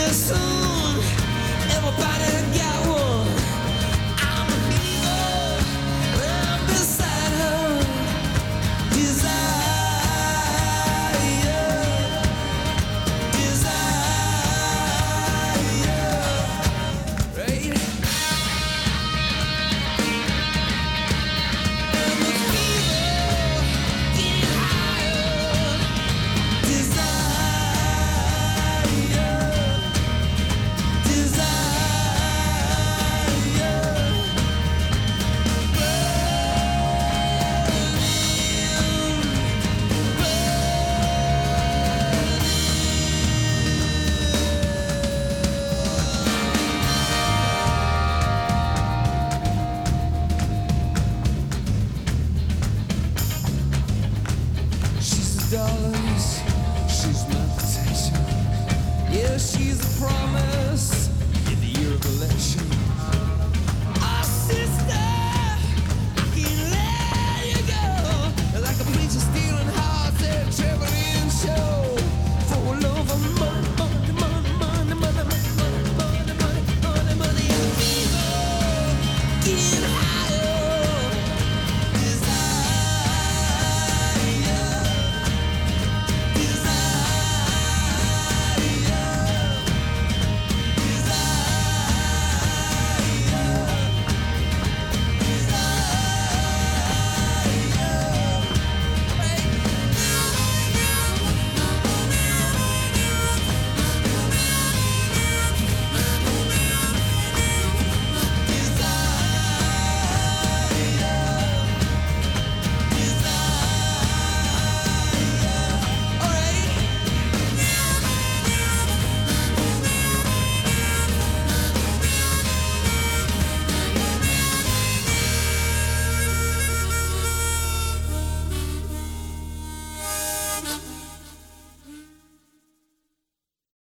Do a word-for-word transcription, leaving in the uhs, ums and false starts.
soon. Everybody got one. I'm a fever, I'm beside her. Desire, desire, right? I'm a fever, getting higher. Desire, she's the dollars, she's my protection. Yeah, she's a promise in the year of election.